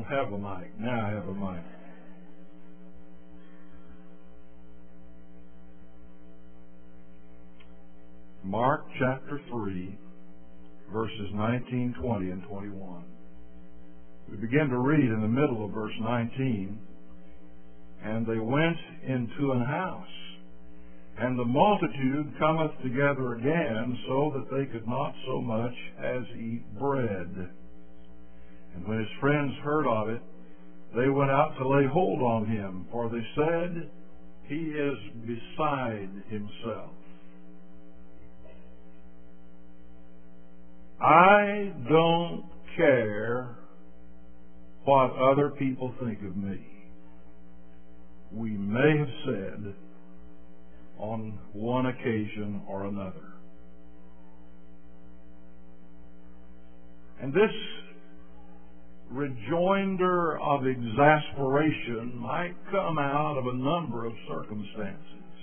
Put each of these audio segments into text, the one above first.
don't have a mic. Now I have a mic. Mark chapter 3, verses 19, 20, and 21. We begin to read in the middle of verse 19. And they went into an house, and the multitude cometh together again, so that they could not so much as eat bread. And when his friends heard of it, they went out to lay hold on him, for they said, He is beside himself. I don't care what other people think of me. We may have said on one occasion or another. And this rejoinder of exasperation might come out of a number of circumstances.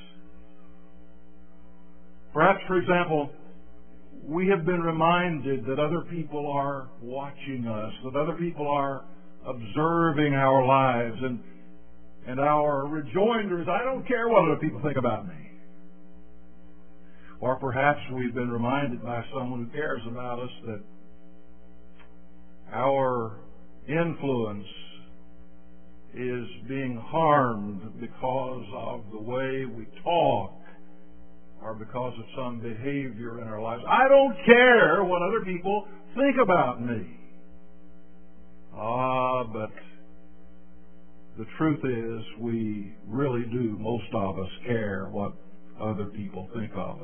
Perhaps, for example, we have been reminded that other people are watching us, that other people are observing our lives, and our rejoinder is, I don't care what other people think about me. Or perhaps we've been reminded by someone who cares about us that our influence is being harmed because of the way we talk or because of some behavior in our lives. I don't care what other people think about me. But the truth is, we really do, most of us, care what other people think of us.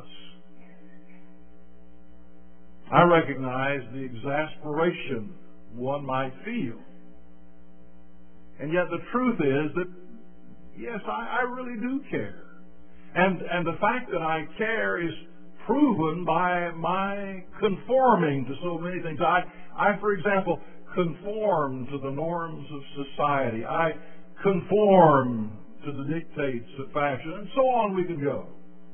I recognize the exasperation one might feel. And yet the truth is that, yes, I really do care. And the fact that I care is proven by my conforming to so many things. I, for example, conform to the norms of society. I conform to the dictates of fashion, and so on we could go.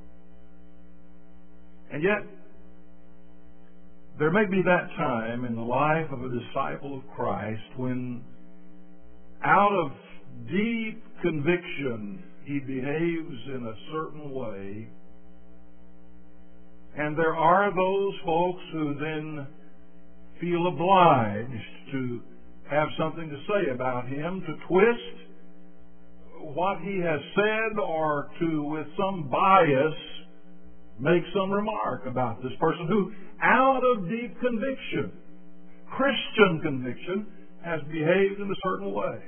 And yet, there may be that time in the life of a disciple of Christ when, out of deep conviction, he behaves in a certain way, and there are those folks who then feel obliged to have something to say about him, to twist what he has said, or to, with some bias, make some remark about this person who, out of deep conviction, Christian conviction, has behaved in a certain way.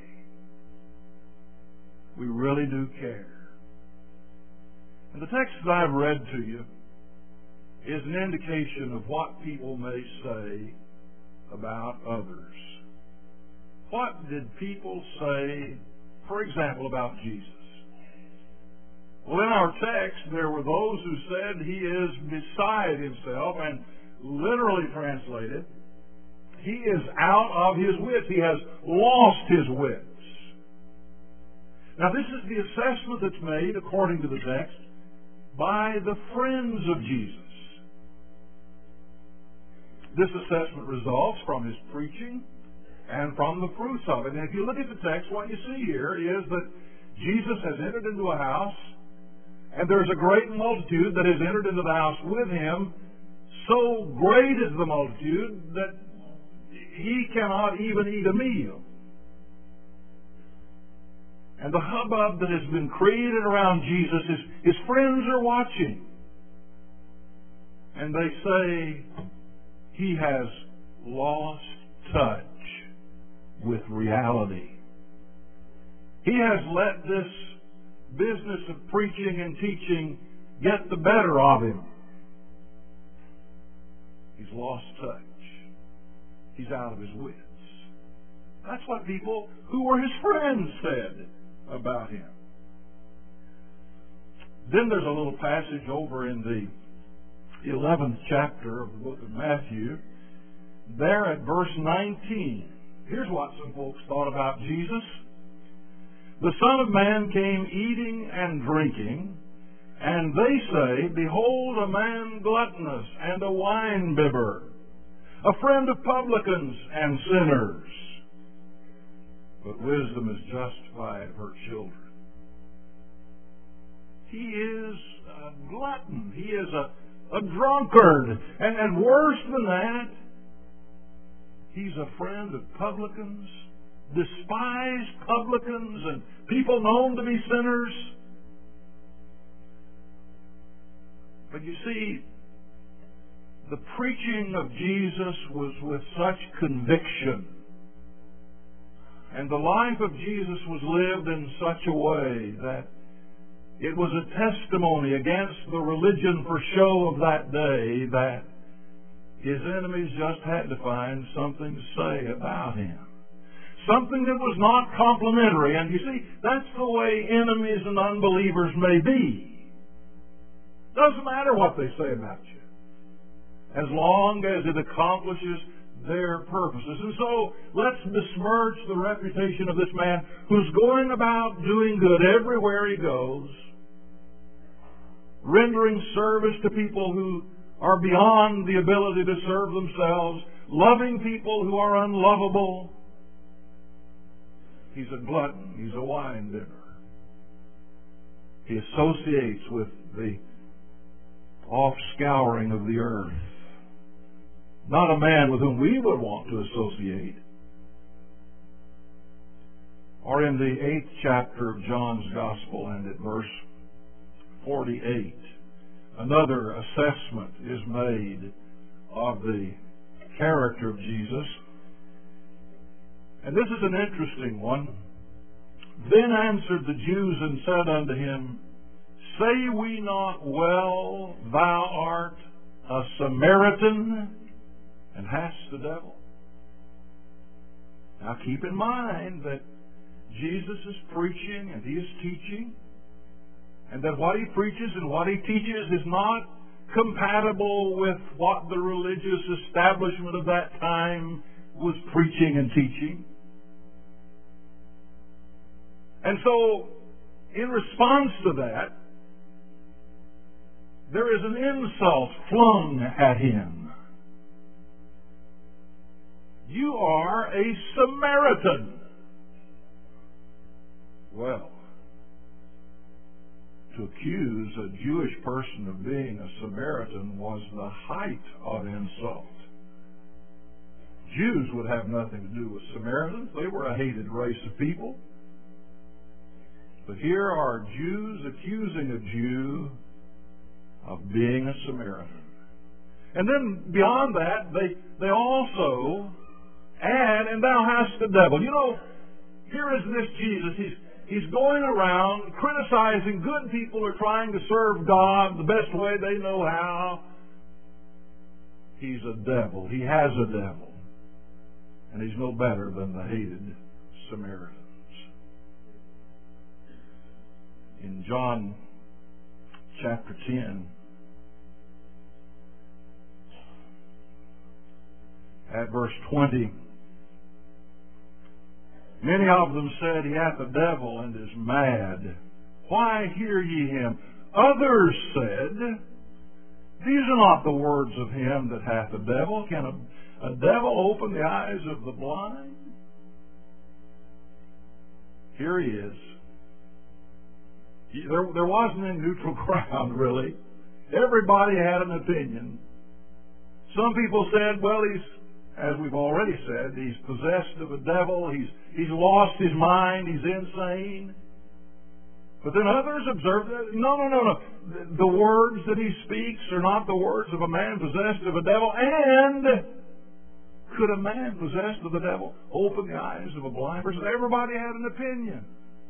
We really do care. And the text that I've read to you is an indication of what people may say about others. What did people say, for example, about Jesus? Well, in our text, there were those who said he is beside himself, and literally translated, he is out of his wits. He has lost his wits. Now, this is the assessment that's made, according to the text, by the friends of Jesus. This assessment results from his preaching and from the fruits of it. And if you look at the text, what you see here is that Jesus has entered into a house, and there's a great multitude that has entered into the house with him. So great is the multitude that he cannot even eat a meal. And the hubbub that has been created around Jesus, his friends are watching. And they say he has lost touch with reality. He has let this business of preaching and teaching get the better of him. He's lost touch. He's out of his wits. That's what people who were his friends said about him. Then there's a little passage over in the 11th chapter of the book of Matthew. There at verse 19, here's what some folks thought about Jesus. The Son of Man came eating and drinking, and they say, Behold, a man gluttonous and a winebibber, a friend of publicans and sinners. but wisdom is justified of her children. He is a glutton. He is a drunkard. And worse than that, he's a friend of publicans, despised publicans, and people known to be sinners. But you see, the preaching of Jesus was with such conviction, and the life of Jesus was lived in such a way that it was a testimony against the religion for show of that day that his enemies just had to find something to say about him. Something that was not complimentary. And you see, that's the way enemies and unbelievers may be. Doesn't matter what they say about you, as long as it accomplishes their purposes. And so, let's besmirch the reputation of this man who's going about doing good everywhere he goes, rendering service to people who are beyond the ability to serve themselves, loving people who are unlovable. He's a glutton. He's a wine bibber. He associates with the offscouring of the earth. Not a man with whom we would want to associate. Or in the 8th chapter of John's Gospel and at verse 48, another assessment is made of the character of Jesus. And this is an interesting one. Then answered the Jews and said unto him, Say we not well, thou art a Samaritan, and hast the devil? Now keep in mind that Jesus is preaching and he is teaching, and that what he preaches and what he teaches is not compatible with what the religious establishment of that time was preaching and teaching. And so, in response to that, there is an insult flung at him. You are a Samaritan. Well, to accuse a Jewish person of being a Samaritan was the height of insult. Jews would have nothing to do with Samaritans. They were a hated race of people. But here are Jews accusing a Jew of being a Samaritan. And then beyond that, they also add, and thou hast the devil. You know, here is this Jesus. He's going around criticizing good people who are trying to serve God the best way they know how. He's a devil. He has a devil. And he's no better than the hated Samaritans. In John chapter 10, at verse 20, many of them said, He hath a devil and is mad. Why hear ye him? Others said, These are not the words of him that hath a devil. Can a devil open the eyes of the blind? Here he is. There wasn't any neutral ground, really. Everybody had an opinion. Some people said, well, as we've already said, he's possessed of a devil, he's lost his mind, he's insane. But then others observed that, no. The words that he speaks are not the words of a man possessed of a devil. And could a man possessed of the devil open the eyes of a blind person? Everybody had an opinion.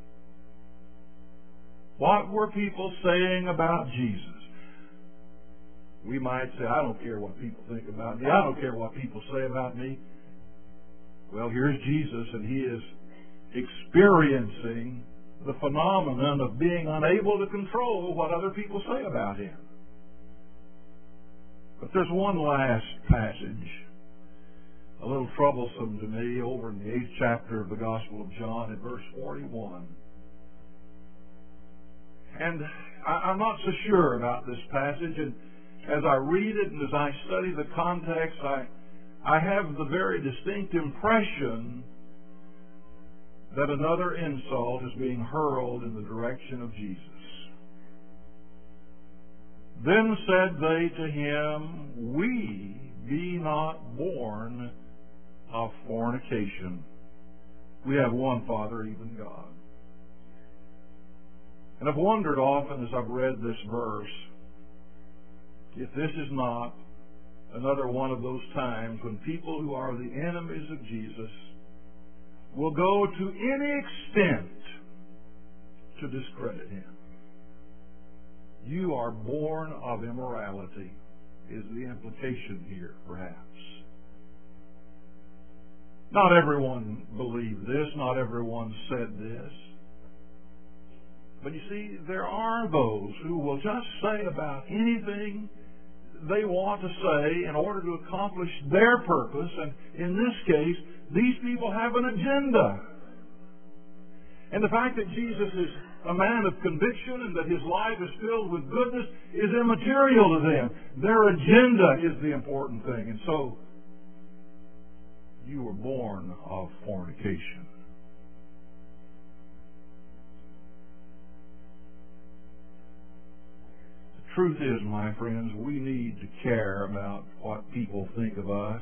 What were people saying about Jesus? We might say, I don't care what people think about me. I don't care what people say about me. Well, here's Jesus, and he is experiencing the phenomenon of being unable to control what other people say about him. But there's one last passage, a little troublesome to me, over in the 8th chapter of the Gospel of John, at verse 41. And I'm not so sure about this passage, and as I read it and as I study the context, I have the very distinct impression that another insult is being hurled in the direction of Jesus. Then said they to him, We be not born of fornication. We have one Father, even God. And I've wondered often as I've read this verse, if this is not another one of those times when people who are the enemies of Jesus will go to any extent to discredit him. You are born of immorality is the implication here, perhaps. Not everyone believed this. Not everyone said this. But you see, there are those who will just say about anything they want to say in order to accomplish their purpose. And in this case, these people have an agenda. And the fact that Jesus is a man of conviction and that his life is filled with goodness is immaterial to them. Their agenda is the important thing. And so, you were born of fornication. The truth is, my friends, we need to care about what people think of us.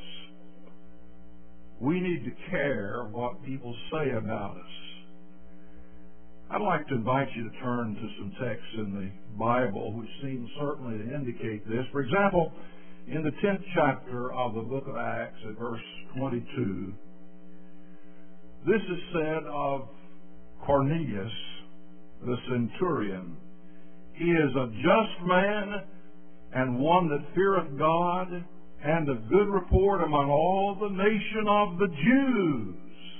We need to care what people say about us. I'd like to invite you to turn to some texts in the Bible which seem certainly to indicate this. For example, in the 10th chapter of the book of Acts at verse 22, this is said of Cornelius, the centurion. He is a just man and one that feareth God and of good report among all the nation of the Jews.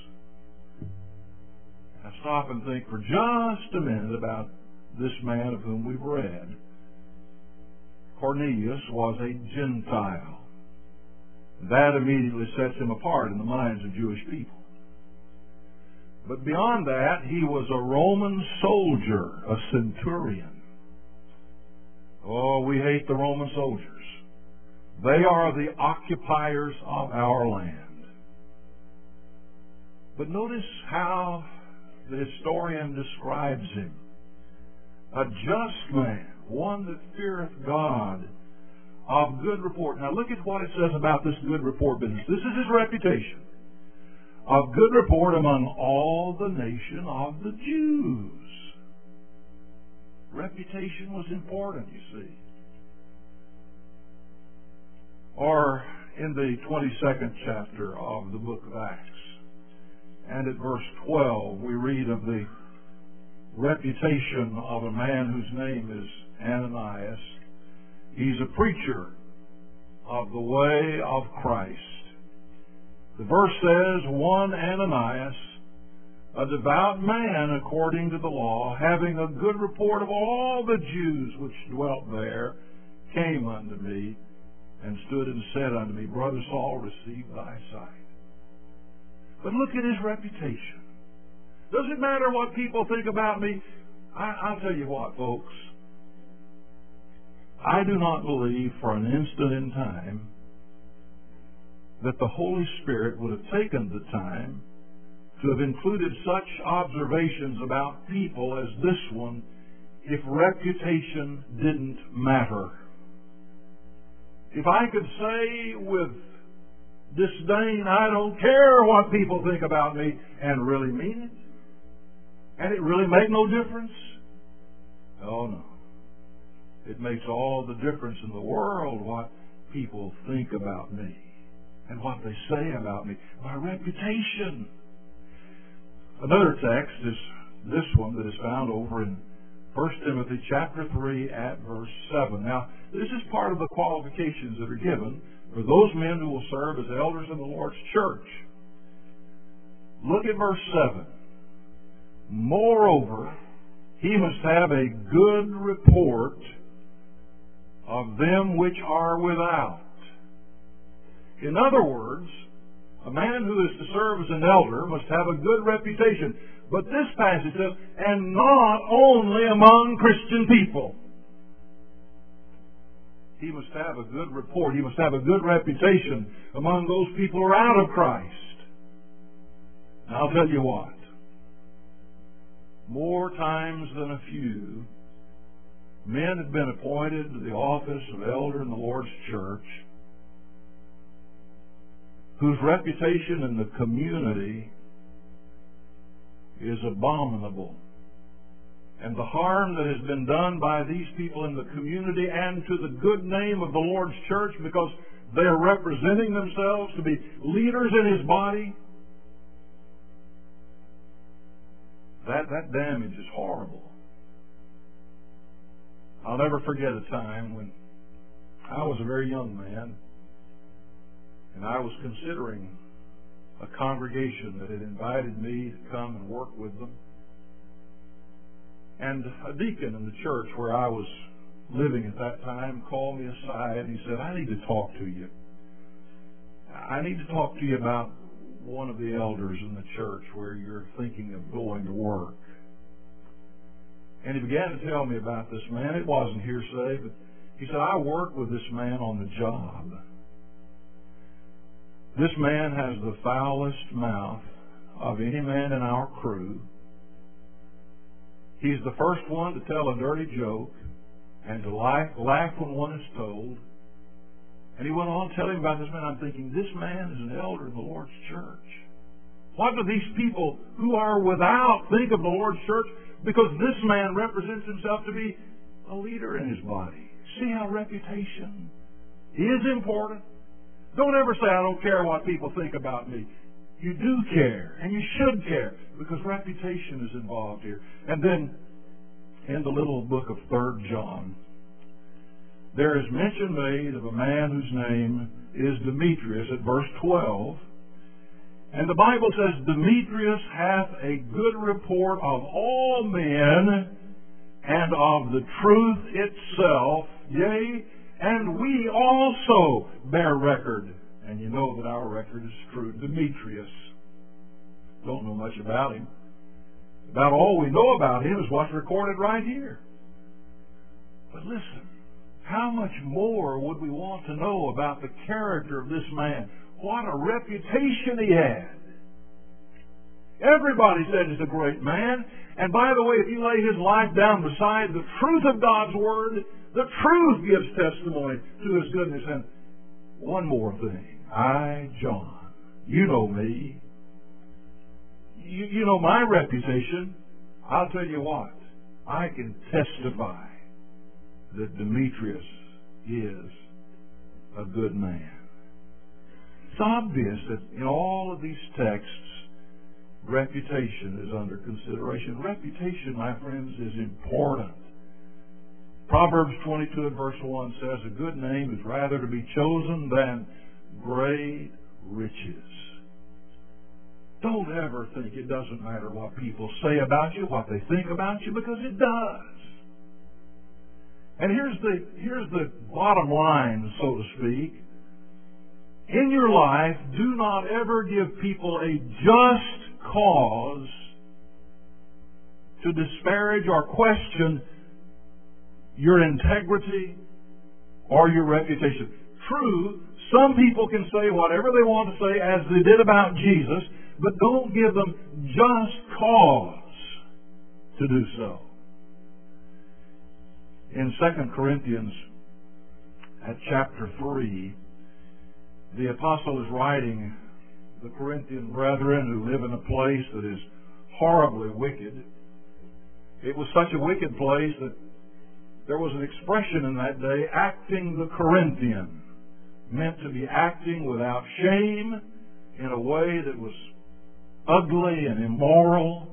Now stop and think for just a minute about this man of whom we've read. Cornelius was a Gentile. That immediately sets him apart in the minds of Jewish people. But beyond that, he was a Roman soldier, a centurion. Oh, we hate the Roman soldiers. They are the occupiers of our land. But notice how the historian describes him. A just man, one that feareth God, of good report. Now look at what it says about this good report business. This is his reputation. Of good report among all the nation of the Jews. Reputation was important, you see. Or in the 22nd chapter of the book of Acts, and at verse 12, we read of the reputation of a man whose name is Ananias. He's a preacher of the way of Christ. The verse says, one Ananias, a devout man according to the law, having a good report of all the Jews which dwelt there, came unto me and stood and said unto me, Brother Saul, receive thy sight. But look at his reputation. Does it matter what people think about me? I'll tell you what, folks. I do not believe for an instant in time that the Holy Spirit would have taken the time to have included such observations about people as this one if reputation didn't matter. If I could say with disdain, I don't care what people think about me, and really mean it, and it really make no difference? Oh, no. It makes all the difference in the world what people think about me and what they say about me. My reputation. Another text is this one that is found over in 1 Timothy chapter 3 at verse 7. Now, this is part of the qualifications that are given for those men who will serve as elders in the Lord's church. Look at verse 7. Moreover, he must have a good report of them which are without. In other words, a man who is to serve as an elder must have a good reputation. But this passage says, and not only among Christian people. He must have a good report. He must have a good reputation among those people who are out of Christ. Now, I'll tell you what. more times than a few, men have been appointed to the office of elder in the Lord's church whose reputation in the community is abominable. And the harm that has been done by these people in the community and to the good name of the Lord's church because they are representing themselves to be leaders in His body, that damage is horrible. I'll never forget a time when I was a very young man and I was considering a congregation that had invited me to come and work with them. And a deacon in the church where I was living at that time called me aside and he said, "I need to talk to you. I need to talk to you about one of the elders in the church where you're thinking of going to work." And he began to tell me about this man. It wasn't hearsay, but he said, "I work with this man on the job. This man has the foulest mouth of any man in our crew. He's the first one to tell a dirty joke and to laugh when one is told." And he went on telling about this man. I'm thinking, this man is an elder in the Lord's church. What do these people who are without think of the Lord's church? Because this man represents himself to be a leader in his body. See how reputation is important? Don't ever say, "I don't care what people think about me." You do care, and you should care, because reputation is involved here. And then, in the little book of 3 John, there is mention made of a man whose name is Demetrius at verse 12. And the Bible says, "Demetrius hath a good report of all men, and of the truth itself, yea, and we also bear record." And you know that our record is true. Demetrius. Don't know much about him. About all we know about him is what's recorded right here. But listen, how much more would we want to know about the character of this man? What a reputation he had. Everybody said he's a great man. And by the way, if you lay his life down beside the truth of God's Word, the truth gives testimony to His goodness. And one more thing. I, John, you know me. You know my reputation. I'll tell you what. I can testify that Demetrius is a good man. It's obvious that in all of these texts, reputation is under consideration. Reputation, my friends, is important. Proverbs 22 and verse 1 says, "A good name is rather to be chosen than great riches." Don't ever think it doesn't matter what people say about you, what they think about you, because it does. And here's the bottom line, so to speak. In your life, do not ever give people a just cause to disparage or question your integrity or your reputation. True, some people can say whatever they want to say, as they did about Jesus, but don't give them just cause to do so. In 2 Corinthians, at chapter 3, the apostle is writing the Corinthian brethren who live in a place that is horribly wicked. It was such a wicked place that there was an expression in that day, acting the Corinthian, meant to be acting without shame in a way that was ugly and immoral,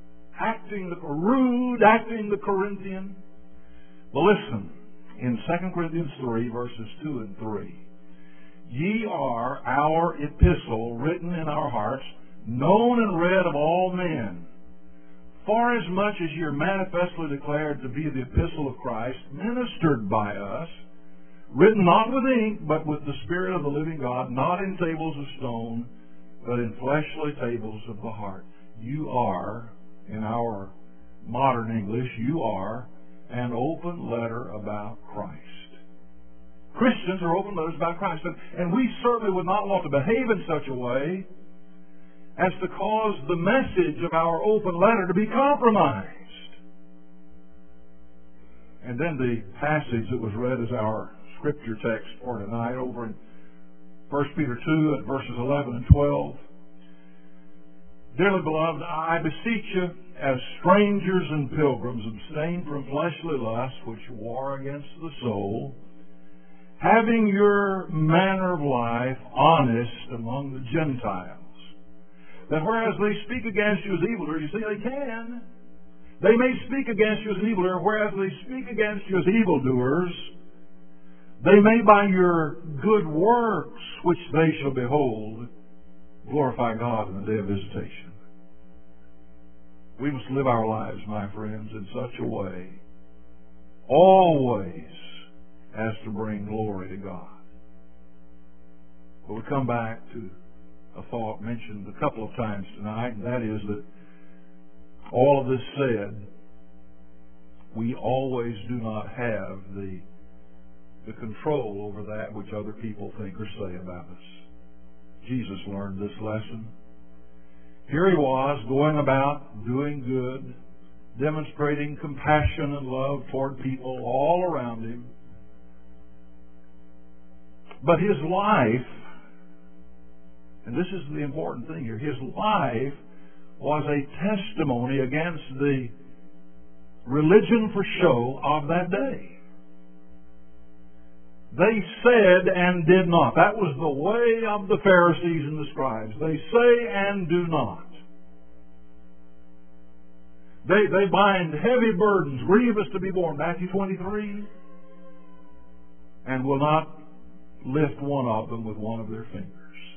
rude, acting the Corinthian. Well, listen, in 2 Corinthians 3, verses 2 and 3, "Ye are our epistle, written in our hearts, known and read of all men, forasmuch as ye are manifestly declared to be the epistle of Christ, ministered by us, written not with ink, but with the Spirit of the living God, not in tables of stone, but in fleshly tables of the heart." You are, in our modern English, you are an open letter about Christ. Christians are open letters about Christ. And we certainly would not want to behave in such a way as to cause the message of our open letter to be compromised. And then the passage that was read as our scripture text for tonight over in 1 Peter 2 at verses 11 and 12. Dearly beloved, I beseech you, as strangers and pilgrims, abstain from fleshly lusts which war against the soul, having your manner of life honest among the Gentiles, that whereas they speak against you as evildoers, you see they can. They may speak against you as evildoers, whereas they speak against you as evildoers, they may by your good works, which they shall behold, glorify God in the day of visitation. We must live our lives, my friends, in such a way, always, as to bring glory to God. But we come back to a thought mentioned a couple of times tonight, and that is that all of this said, we always do not have the control over that which other people think or say about us. Jesus learned this lesson. Here he was, going about doing good, demonstrating compassion and love toward people all around him. But his life, and this is the important thing here, his life was a testimony against the religion for show of that day. They said and did not. That was the way of the Pharisees and the scribes. They say and do not. They bind heavy burdens, grievous to be borne, Matthew 23, and will not lift one of them with one of their fingers.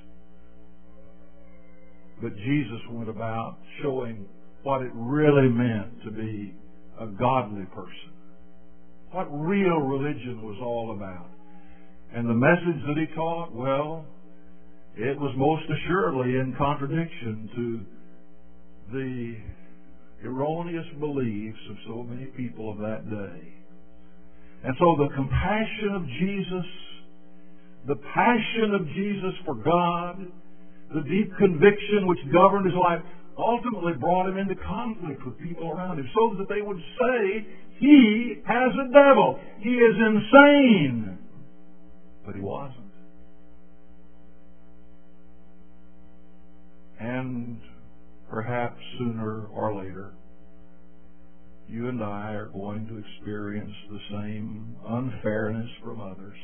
But Jesus went about showing what it really meant to be a godly person, what real religion was all about. And the message that he taught, well, it was most assuredly in contradiction to the erroneous beliefs of so many people of that day. And so the compassion of Jesus, the passion of Jesus for God, the deep conviction which governed his life, ultimately brought him into conflict with people around him so that they would say, he has a devil. He is insane. But he wasn't. And perhaps sooner or later, you and I are going to experience the same unfairness from others.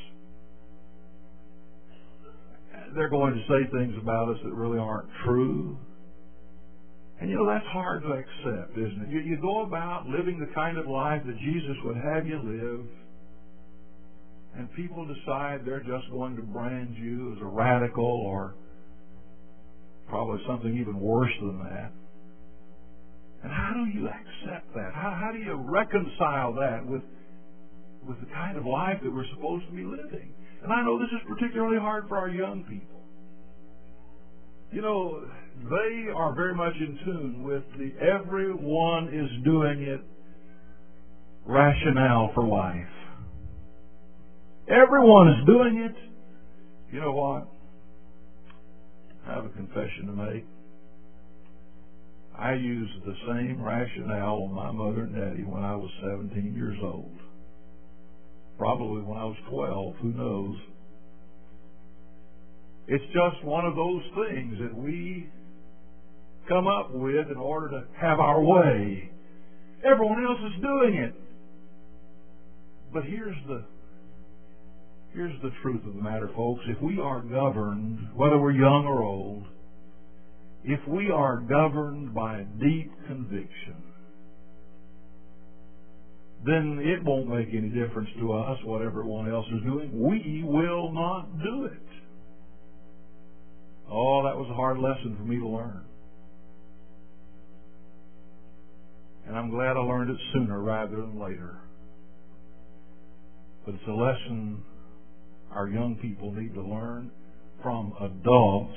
They're going to say things about us that really aren't true. And you know, that's hard to accept, isn't it? You go about living the kind of life that Jesus would have you live, and people decide they're just going to brand you as a radical or probably something even worse than that. And how do you accept that? How do you reconcile that with the kind of life that we're supposed to be living? And I know this is particularly hard for our young people. You know, they are very much in tune with the everyone is doing it rationale for life. Everyone is doing it. You know what? I have a confession to make. I used the same rationale on my mother and daddy when I was 17 years old. Probably when I was 12, who knows? It's just one of those things that we come up with in order to have our way. Everyone else is doing it. But here's the truth of the matter, folks. If we are governed, whether we're young or old, if we are governed by a deep conviction, then it won't make any difference to us what everyone else is doing. We will not do it. Oh, that was a hard lesson for me to learn. And I'm glad I learned it sooner rather than later. But it's a lesson our young people need to learn from adults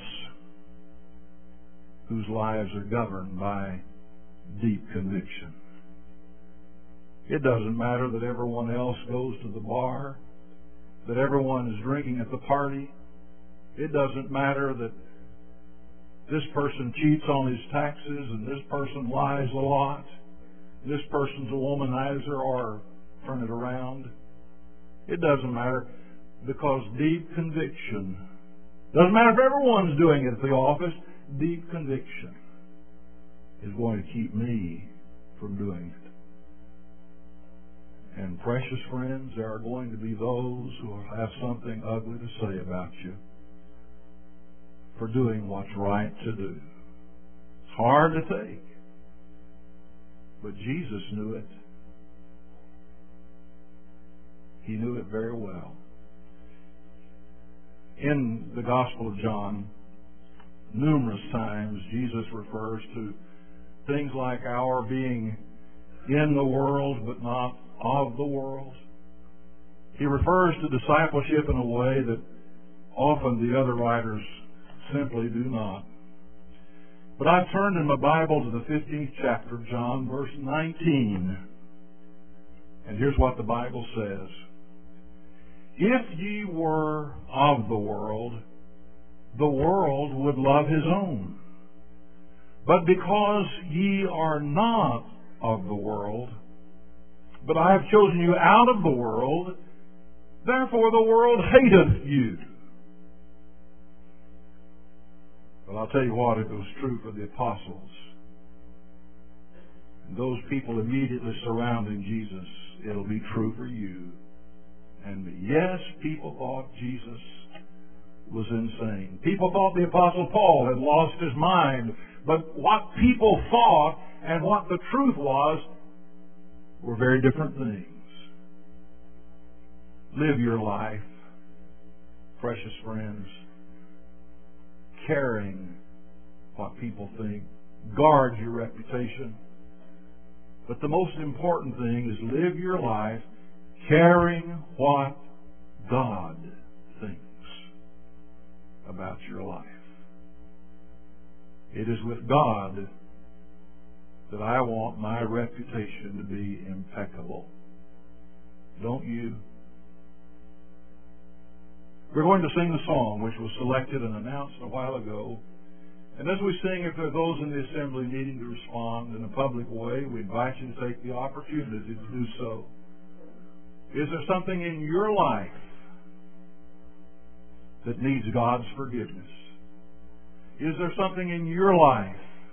whose lives are governed by deep conviction. It doesn't matter that everyone else goes to the bar, that everyone is drinking at the party. It doesn't matter that this person cheats on his taxes, and this person lies a lot. This person's a womanizer, or turn it around. It doesn't matter, because deep conviction, doesn't matter if everyone's doing it at the office, deep conviction is going to keep me from doing it. And precious friends, there are going to be those who will have something ugly to say about you for doing what's right to do. It's hard to take, but Jesus knew it. He knew it very well. In the Gospel of John, numerous times Jesus refers to things like our being in the world but not of the world. He refers to discipleship in a way that often the other writers simply do not. But I've turned in my Bible to the 15th chapter of John, verse 19. And here's what the Bible says. If ye were of the world would love his own. But because ye are not of the world, but I have chosen you out of the world, therefore the world hateth you. Well, I'll tell you what, if it was true for the apostles, and those people immediately surrounding Jesus, it'll be true for you and me. Yes, people thought Jesus was insane. People thought the Apostle Paul had lost his mind. But what people thought and what the truth was were very different things. Live your life, precious friends, caring what people think. Guard your reputation. But the most important thing is live your life caring what God thinks about your life. It is with God that I want my reputation to be impeccable. Don't you? We're going to sing the song which was selected and announced a while ago. And as we sing, if there are those in the assembly needing to respond in a public way, we invite you to take the opportunity to do so. Is there something in your life that needs God's forgiveness? Is there something in your life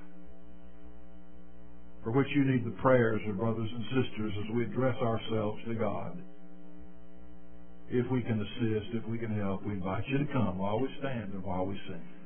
for which you need the prayers of brothers and sisters as we address ourselves to God? If we can assist, if we can help, we invite you to come while we stand and while we sing.